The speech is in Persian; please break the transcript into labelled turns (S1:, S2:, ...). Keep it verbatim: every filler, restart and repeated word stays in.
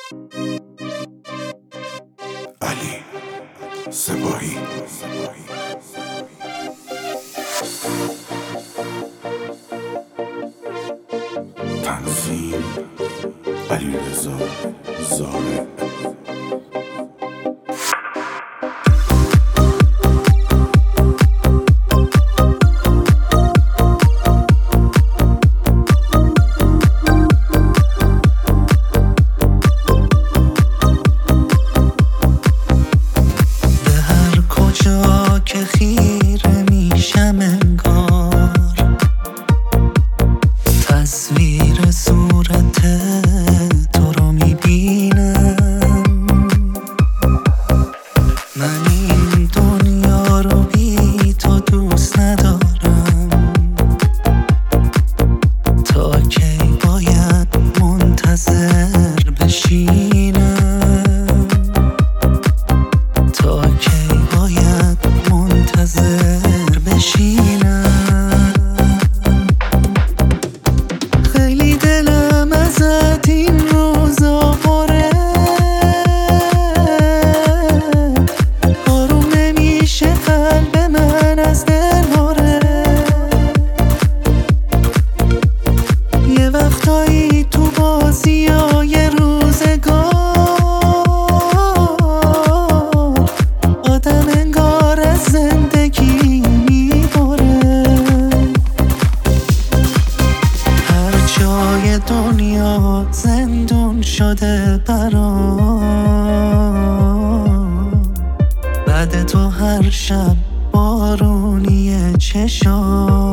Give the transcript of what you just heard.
S1: علی سپاهی. تنظیم علیرضا زارع.
S2: که خیره میشم انگار تصویر صورت تو رو میبینم. من این دنیا رو بی تو دوست ندارم. تا کی باید منتظر بشینم؟ تا کی باید منتظر بشینم؟ خیلی دلم ازت این روزا پره، آروم نمیشه قلب من از دل بره. یه وقتایی تو بازیای روزگار آدم انگار از زندگی میبره. هر جای دنیا زندون شده برام، بعد تو هر شب بارونی چشام.